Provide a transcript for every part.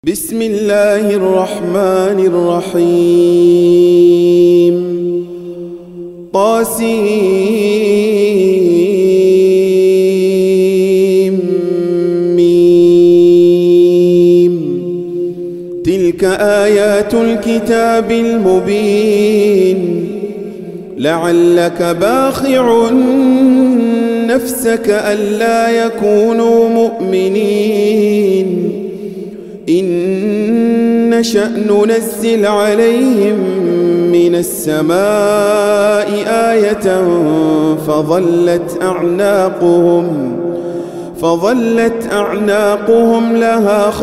بسم الله الرحمن الرحيم طاسيم ميم تلك آيات الكتاب المبين لعلك باخع نفسك ألا يكونوا مؤمنين إن نشأ ننزل عليهم من السماء آية فظلت أعناقهم لها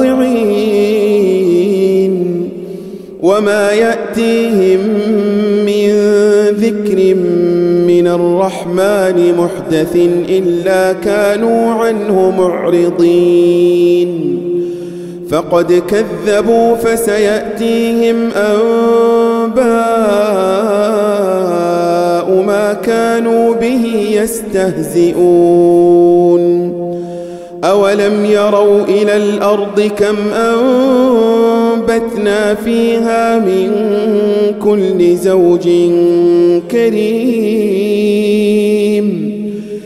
خاضعين وما يأتيهم من ذكر من الرحمن محدث إلا كانوا عنه معرضين فقد كذبوا فسيأتيهم أنباء ما كانوا به يستهزئون أولم يروا إلى الأرض كم أنبتنا فيها من كل زوج كريم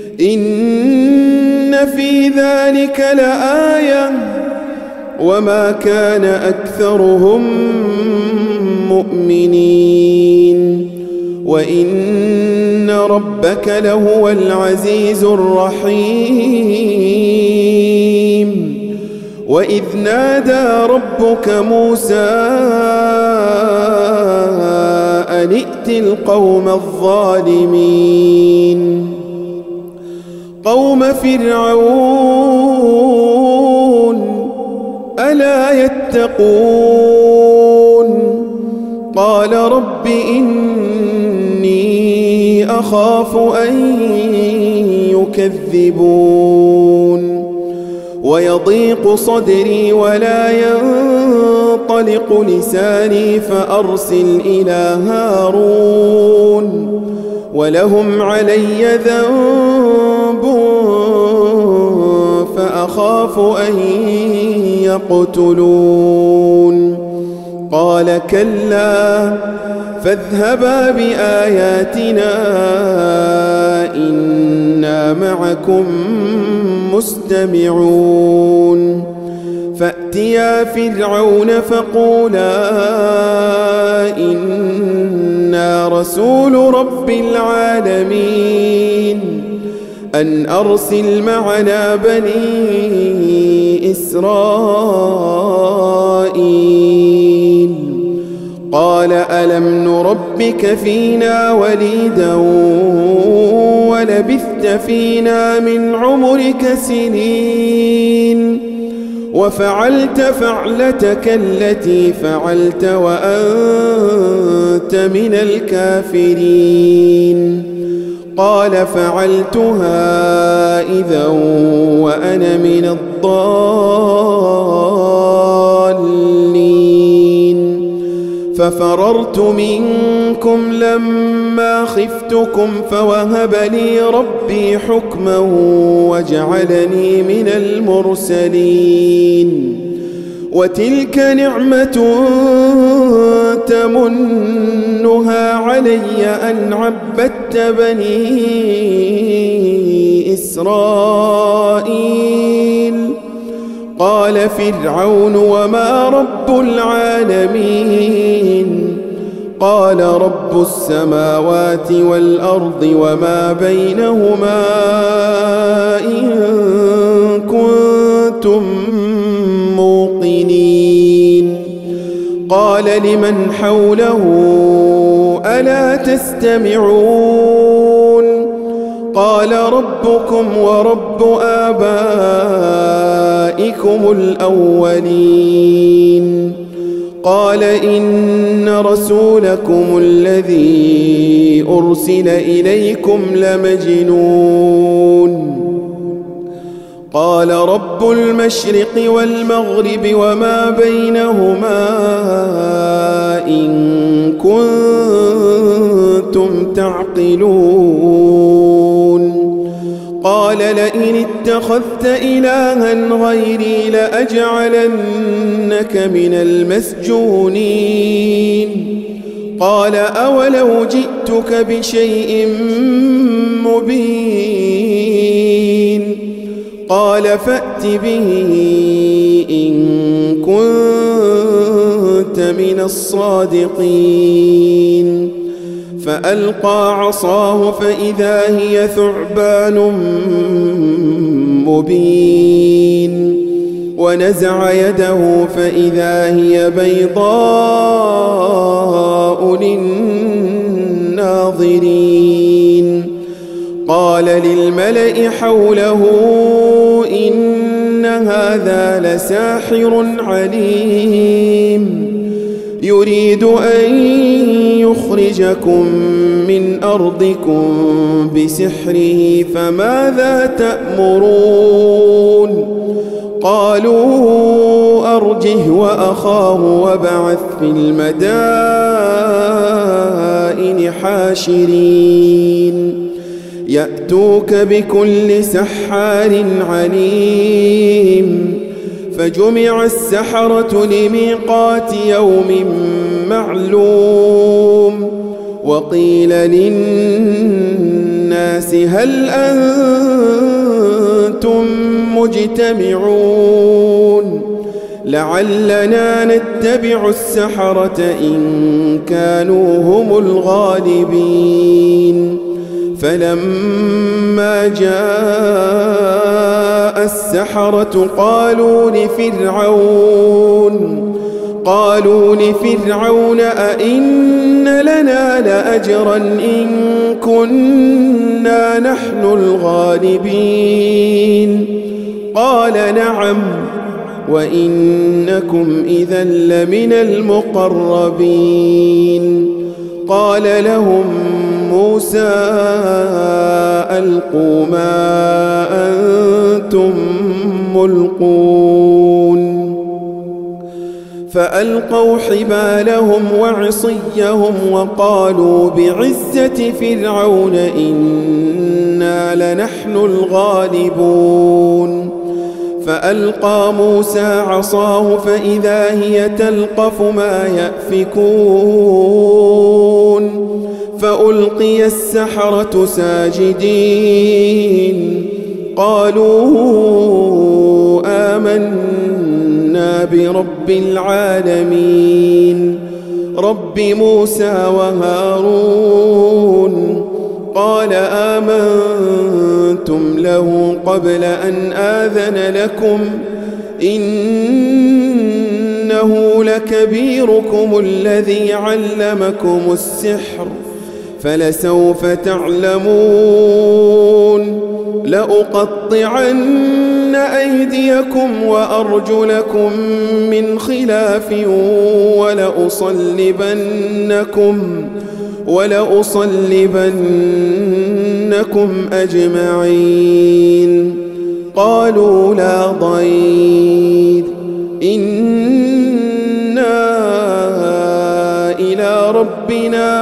إن في ذلك لآية وما كان أكثرهم مؤمنين وإن ربك لهو العزيز الرحيم وإذ نادى ربك موسى أن ائت القوم الظالمين قوم فرعون ألا يتقون قال رب إني أخاف أن يكذبون ويضيق صدري ولا ينطلق لساني فأرسل إلى هارون ولهم علي ذنب فأخاف أن يقتلون قال كلا فاذهبا بآياتنا إنا معكم مستمعون فأتيا فرعون فقولا إنا رسول رب العالمين أن أرسل معنا بني إسرائيل قال ألم نربك فينا وليدا ولبثت فينا من عمرك سنين وفعلت فعلتك التي فعلت وأنت من الكافرين قال فعلتها إذا وأنا من الضالين ففررت منكم لما خفتكم فوهب لي ربي حكما وجعلني من المرسلين وتلك نعمة تمنها علي أن عبدت بني إسرائيل قال فرعون وما رب العالمين قال رب السماوات والأرض وما بينهما إن كنتم موقنين قال لمن حوله ألا تستمعون قال ربكم ورب آبائكم الأولين قال إن رسولكم الذي أرسل إليكم لمجنون قال رب المشرق والمغرب وما بينهما إن كنتم تعقلون قال لئن اتخذت إلها غيري لأجعلنك من المسجونين قال أولو جئتك بشيء مبين قال فأت به إن كنت من الصادقين فألقى عصاه فإذا هي ثعبان مبين ونزع يده فإذا هي بيضاء للناظرين قال للملأ حوله إن هذا لساحر عليم يريد أن يخرجكم من أرضكم بسحره فماذا تأمرون قالوا أرجه وأخاه وابعث في المدائن حاشرين يأتوك بكل سحار عليم فجمع السحرة لميقات يوم معلوم وقيل للناس هل أنتم مجتمعون لعلنا نتبع السحرة إن كانوا هم الغالبين فلما جاء السحرة قالوا لفرعون أئن لنا لأجرا إن كنا نحن الغالبين قال نعم وإنكم إذا لمن المقربين قال لهم موسى ألقوا ما أنتم ملقون فألقوا حبالهم وعصيهم وقالوا بعزة فرعون إنا لنحن الغالبون فألقى موسى عصاه فإذا هي تلقف ما يأفكون فألقي السحرة ساجدين قالوا آمنا برب العالمين رب موسى وهارون قال آمنتم له قبل أن آذن لكم إنه لكبيركم الذي علمكم السحر فلسوف تعلمون لأقطعن أيديكم وأرجلكم من خلاف ولأصلبنكم أجمعين قالوا لا ضير إنا إلى ربنا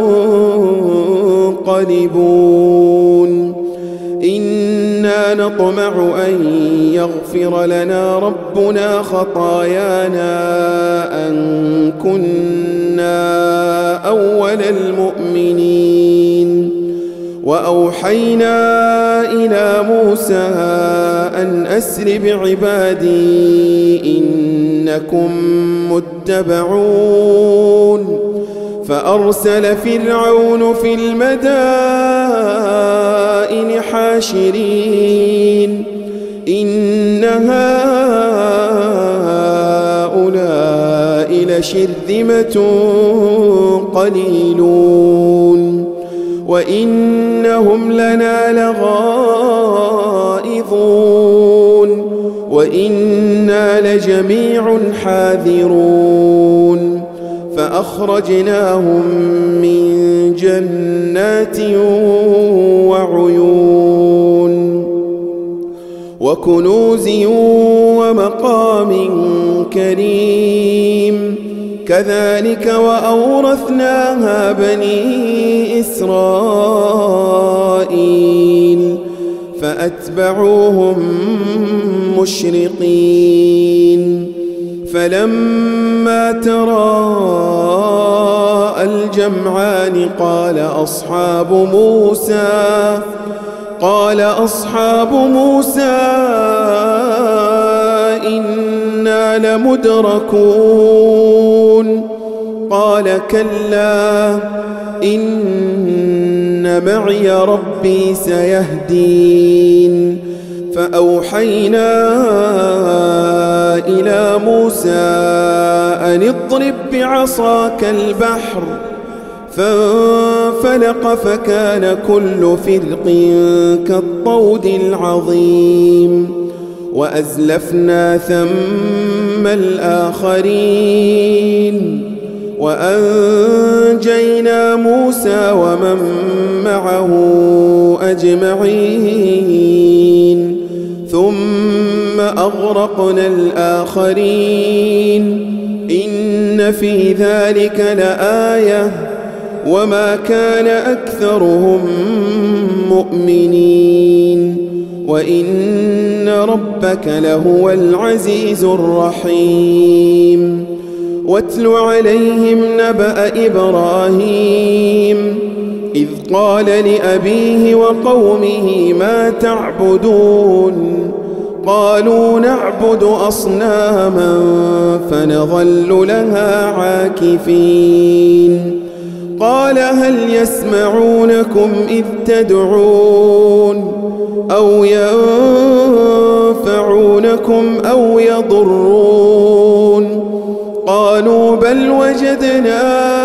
منقلبون إنا نطمع أن يغفر لنا ربنا خطايانا أن كنا أول المؤمنين وأوحينا إلى موسى أن أسر بعبادي إنكم متبعون فأرسل فرعون في المدائن حاشرين إن هؤلاء لشرذمة قليلون وإنهم لنا لغائظون وإنا لجميع حاذرون فأخرجناهم من جنات وعيون وكنوز ومقام كريم كذلك وأورثناها بني إسرائيل فأتبعوهم مشرقين فلما تراءى الجمعان قال أصحاب موسى إنا لمدركون قال كلا إن معي ربي سيهدين فأوحينا إلى موسى أن اضرب بعصاك البحر فانفلق فكان كل فرق كالطود العظيم وأزلفنا ثم الآخرين وأنجينا موسى ومن معه أجمعين ثم أغرقنا الآخرين إن في ذلك لآية وما كان أكثرهم مؤمنين وإن ربك لهو العزيز الرحيم واتل عليهم نبأ إبراهيم إذ قال لأبيه وقومه ما تعبدون قالوا نعبد أصناما فنظل لها عاكفين قال هل يسمعونكم إذ تدعون أو ينفعونكم أو يضرون قالوا بل وجدنا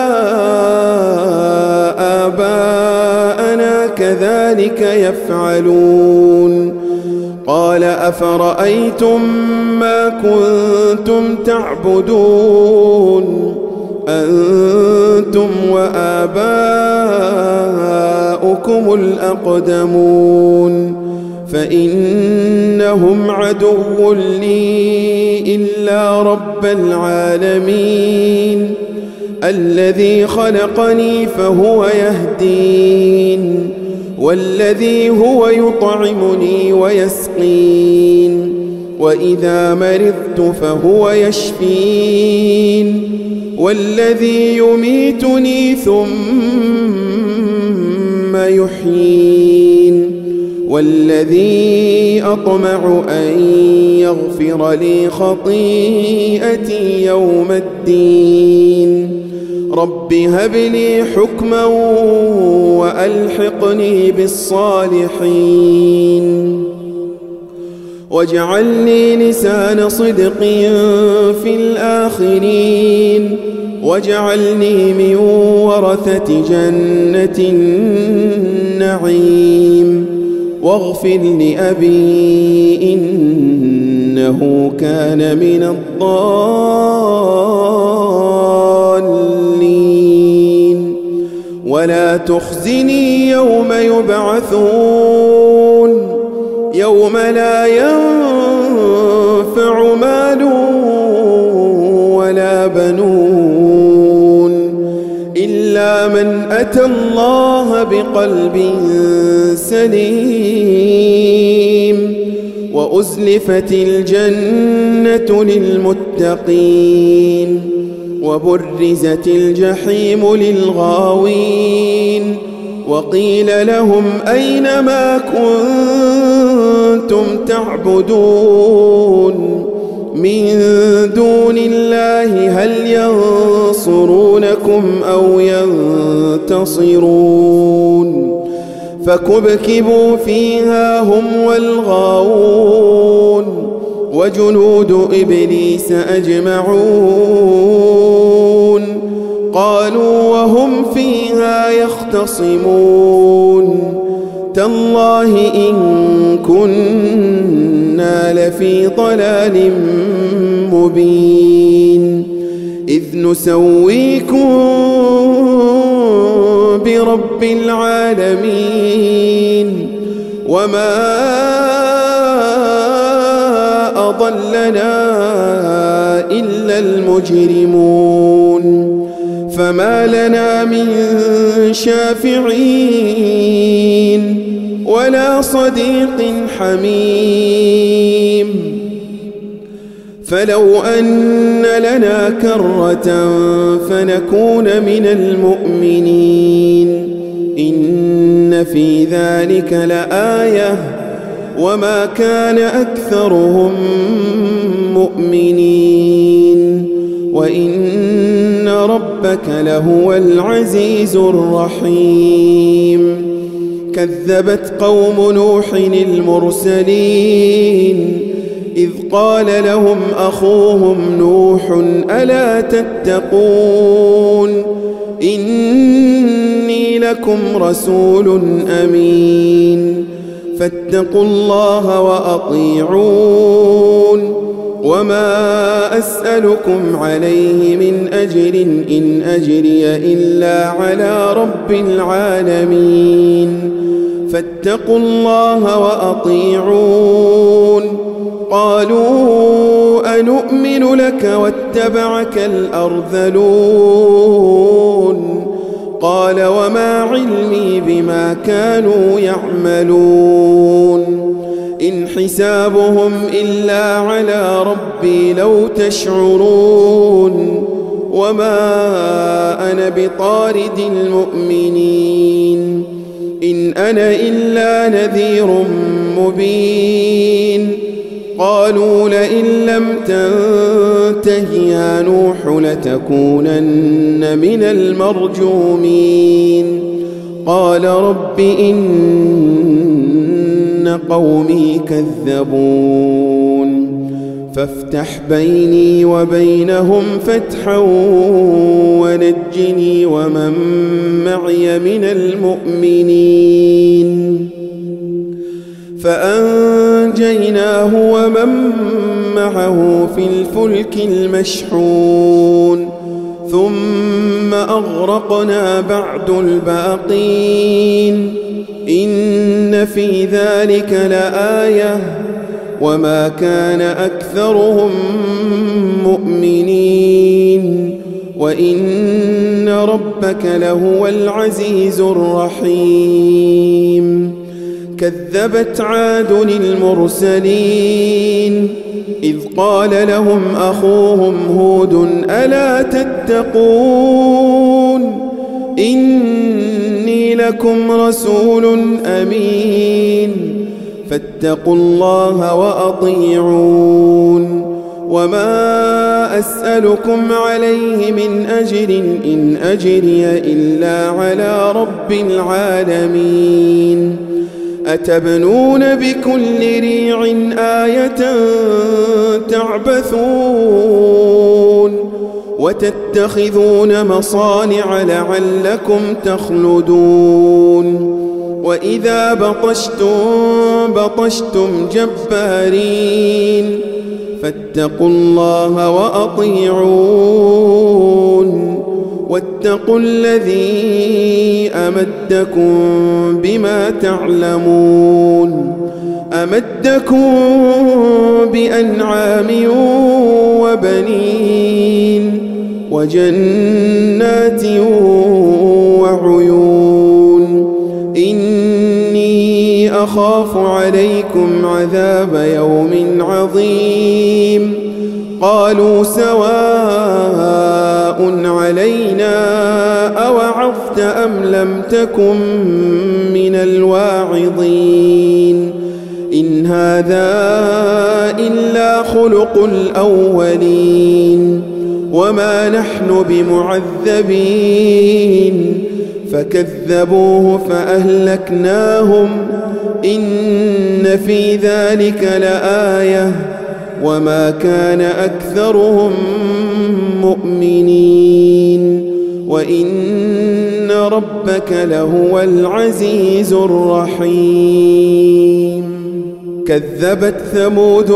آباءنا كذلك يفعلون قال أفرأيتم ما كنتم تعبدون أنتم وآباؤكم الأقدمون فإنهم عدو لي إلا رب العالمين الذي خلقني فهو يهدين والذي هو يطعمني ويسقين وإذا مرضت فهو يشفين والذي يميتني ثم يحيين والذي أطمع أن يغفر لي خطيئتي يوم الدين رب هب لي حكما وألحقني بالصالحين واجعل لي لسان صدق في الآخرين واجعلني من ورثة جنة النعيم واغفر لأبي إنه كان من الضالين ولا تخزني يوم يبعثون يوم لا ينفع مال ولا بنون إلا من أتى الله بقلب سليم وأزلفت الجنة للمتقين وبرزت الجحيم للغاوين وقيل لهم أين ما كنتم تعبدون من دون الله هل ينصرونكم أو ينتصرون فكبكبوا فيها هم والغاوون وجنود إبليس أجمعون قالوا وهم فيها يختصمون تالله إن كنا لفي ضلال مبين إذ نسويكم برب العالمين وما أضلنا إلا المجرمون فما لنا من شافعين ولا صديق حميم. فلو أن لنا كرة فنكون من المؤمنين إن في ذلك لآية وما كان أكثرهم مؤمنين وإن ربك لهو العزيز الرحيم. كذبت قوم نوح المرسلين إذ قال لهم أخوهم نوح ألا تتقون إني لكم رسول أمين فاتقوا الله وأطيعون وما أسألكم عليه من أجر إن أجري إلا على رب العالمين فاتقوا الله وأطيعون. قالوا أنؤمن لك واتبعك الأرذلون قال وما علمي بما كانوا يعملون إن حسابهم إلا على ربي لو تشعرون وما أنا بطارد المؤمنين إن أنا إلا نذير مبين. قالوا لئن لم تنته يا نوح لتكونن من المرجومين. قال رب إن قومي كذبون فافتح بيني وبينهم فتحا ونجني ومن معي من المؤمنين. فأنجيناه ومن معه في الفلك المشحون ثم أغرقنا بعد الباقين إن في ذلك لآية وما كان أكثرهم مؤمنين وإن ربك لهو العزيز الرحيم. كذبت عاد المرسلين إذ قال لهم أخوهم هود ألا تتقون إني لكم رسول أمين فاتقوا الله وأطيعون وما أسألكم عليه من أجر إن أجري إلا على رب العالمين. أتبنون بكل ريع آية تعبثون وتتخذون مصانع لعلكم تخلدون وإذا بطشتم جبارين فاتقوا الله وأطيعون واتقوا الذي أمدكم بما تعلمون أمدكم بأنعام وبنين وجنات وعيون إني أخاف عليكم عذاب يوم عظيم. قالوا سواء علينا أوعظت أم لم تكن من الواعظين إن هذا إلا خلق الأولين وما نحن بمعذبين. فكذبوه فأهلكناهم إن في ذلك لآية وما كان أكثرهم مؤمنين وإن ربك لهو العزيز الرحيم. كذبت ثمود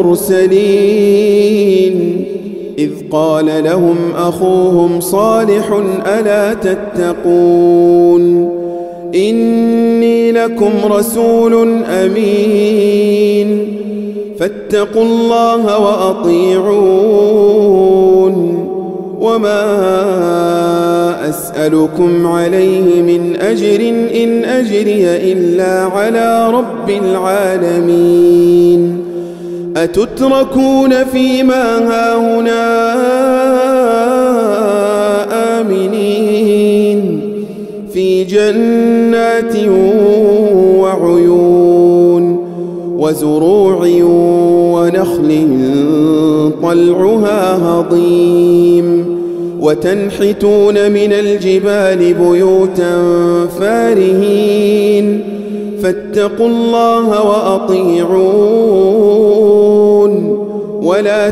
المرسلين إذ قال لهم أخوهم صالح ألا تتقون إني لكم رسول أمين فاتقوا الله وأطيعون وما أسألكم عليه من أجر إن أجري إلا على رب العالمين أتتركون فيما هاهنا آمنين في جنات وعيون وزروع ونخل طلعها هضيم وتنحتون من الجبال بيوتا فارهين فاتقوا الله وأطيعون ولا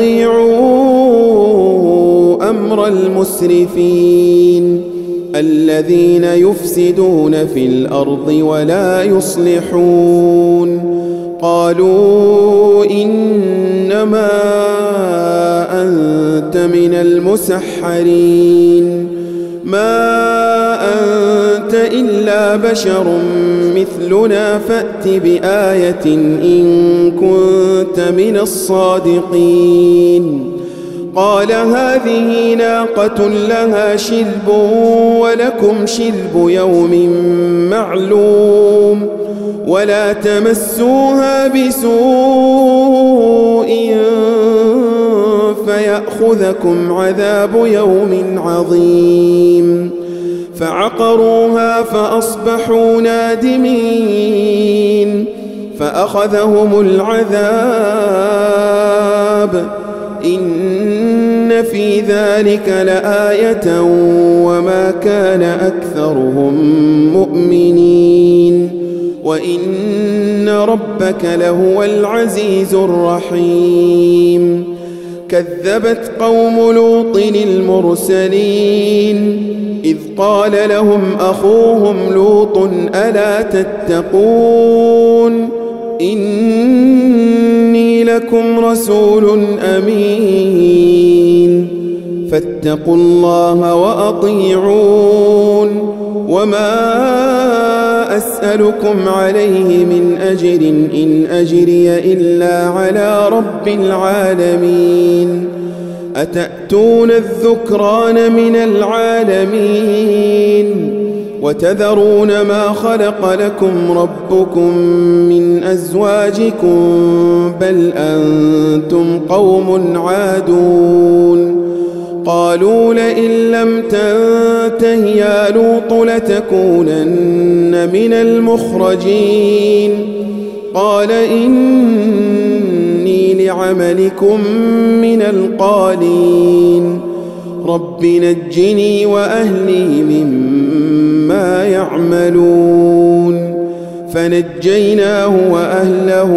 تطيعوا أمر المسرفين الذين يفسدون في الأرض ولا يصلحون قالوا إنما أنت من المسحرين ما أنت إلا بشر مثلنا فأت بآية إن كنت من الصادقين قال هذه ناقة لها شرب ولكم شرب يوم معلوم ولا تمسوها بسوء فيأخذكم عذاب يوم عظيم فعقروها فأصبحوا نادمين فأخذهم العذاب إن في ذلك لآية وما كان أكثرهم مؤمنين وإن ربك لهو العزيز الرحيم كذبت قوم لوط المرسلين إذ قال لهم أخوهم لوط ألا تتقون إني لكم رسول أمين فاتقوا الله وأطيعون وما أسألكم عليه من أجر إن أجري إلا على رب العالمين أتأتون الذكران من العالمين وتذرون ما خلق لكم ربكم من أزواجكم بل أنتم قوم عادون قالوا لئن لم تنته يا لوط لتكونن من المخرجين قال إني لعملكم من القالين رب نجني وأهلي مما يعملون فنجيناه وأهله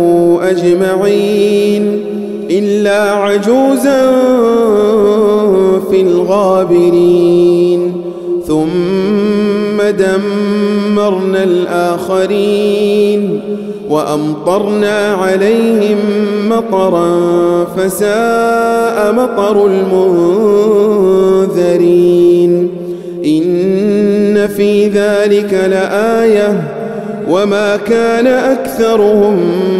أجمعين إلا عجوزا في الغابرين ثم دمرنا الآخرين وأمطرنا عليهم مطرا فساء مطر المنذرين إن في ذلك لآية وما كان أكثرهم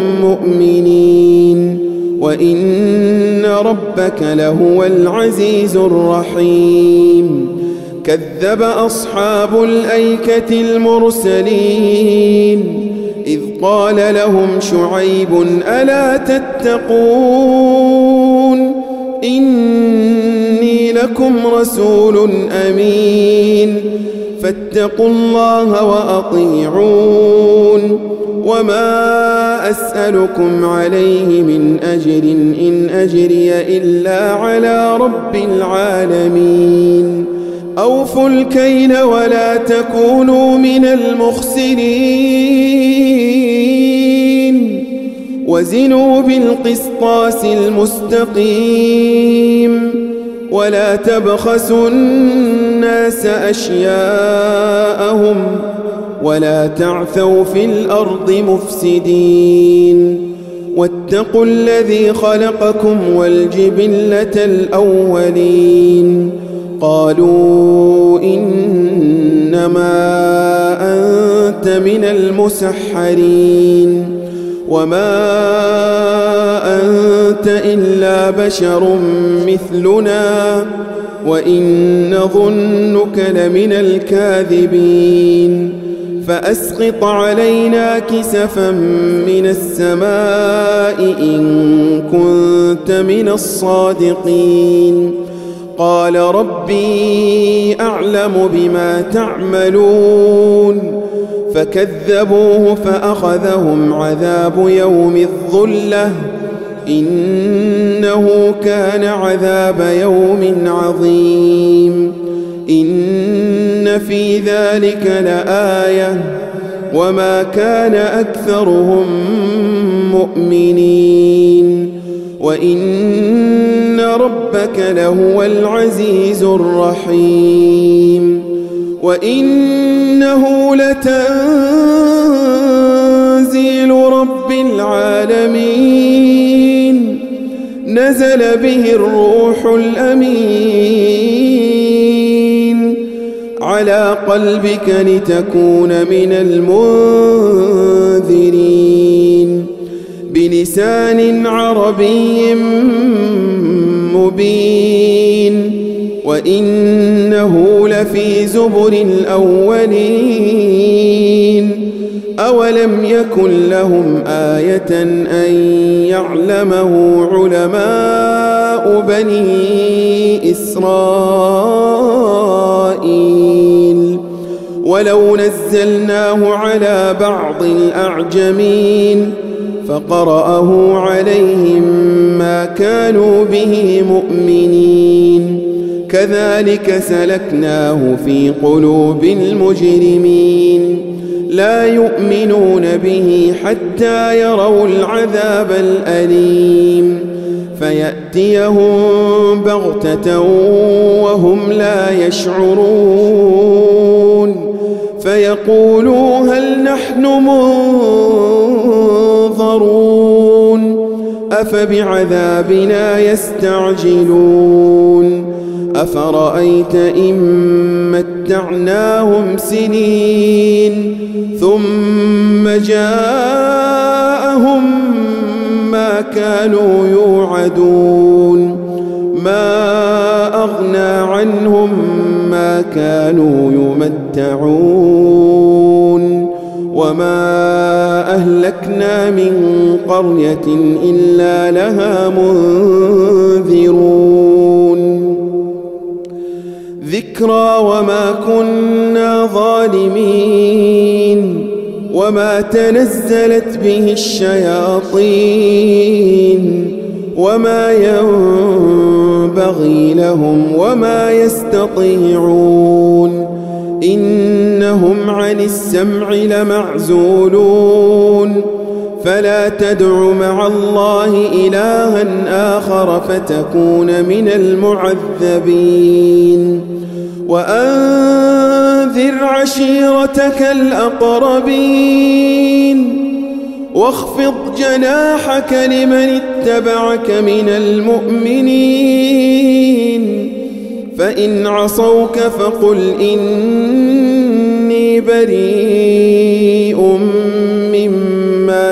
مؤمنين وإن ربك لهو العزيز الرحيم كذب أصحاب الأيكة المرسلين إذ قال لهم شعيب ألا تتقون إني لكم رسول أمين فاتقوا الله وأطيعون وما أسألكم عليه من أجر إن أجري إلا على رب العالمين أوفوا الكيل ولا تكونوا من المخسرين وزنوا بالقسطاس المستقيم ولا تبخسوا الناس أشياءهم ولا تعثوا في الأرض مفسدين واتقوا الذي خلقكم والجبلة الأولين قالوا إنما أنت من المسحرين وما أنت إلا بشر مثلنا وإن نظنك لمن الكاذبين فأسقط علينا كسفا من السماء إن كنت من الصادقين قال ربي أعلم بما تعملون فكذبوه فأخذهم عذاب يوم الظلة إنه كان عذاب يوم عظيم إن في ذلك لآية وما كان أكثرهم مؤمنين وإن ربك لهو العزيز الرحيم وإنه لتنزيل رب العالمين نزل به الروح الأمين على قلبك لتكون من المنذرين بلسان عربي مبين وإنه لفي زبر الأولين أولم يكن لهم آية أن يعلمه علماء بني إسرائيل ولو نزلناه على بعض الأعجمين فقرأه عليهم ما كانوا به مؤمنين كذلك سلكناه في قلوب المجرمين لا يؤمنون به حتى يروا العذاب الأليم فيأتيهم بغتة وهم لا يشعرون فيقولوا هل نحن منظرون أفبعذابنا يستعجلون أفرأيت إن متعناهم سنين ثم جاءهم ما كانوا يوعدون ما أغنى عنهم ما كانوا يمتعون وما أهلكنا من قرية إلا لها منذرون ذكرى وما كنا ظالمين وما تنزلت به الشياطين وما ينبغي لهم وما يستطيعون إنهم عن السمع لمعزولون فلا تدع مع الله إلها آخر فتكون من المعذبين وأنذر عشيرتك الأقربين واخفض جناحك لمن اتبعك من المؤمنين فإن عصوك فقل إني بريء مما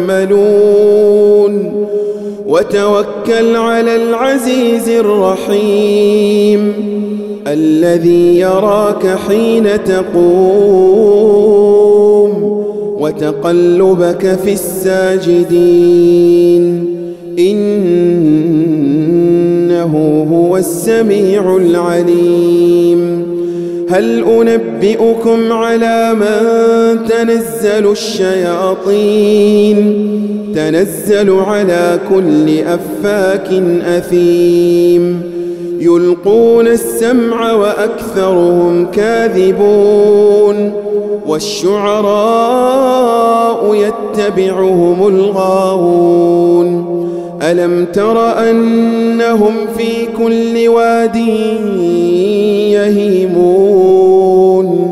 تعملون وتوكل على العزيز الرحيم الذي يراك حين تقوم وتقلبك في الساجدين إنه هو السميع العليم هل أنبئكم على من تنزل الشياطين تنزل على كل أفاك أثيم يلقون السمع وأكثرهم كاذبون والشعراء يتبعهم الغاوون ألم تر أنهم في كل واد يهيمون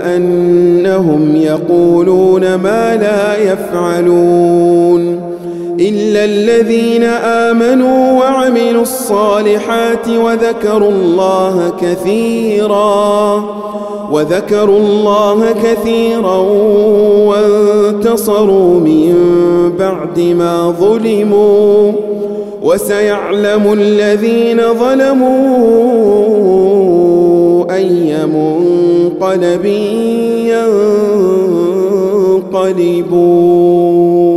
وأنهم يقولون ما لا يفعلون إلا الذين آمنوا وعملوا الصالحات وذكروا الله كثيرا وانتصروا من بعد ما ظلموا وسيعلم الذين ظلموا أي منقلب ينقلبون.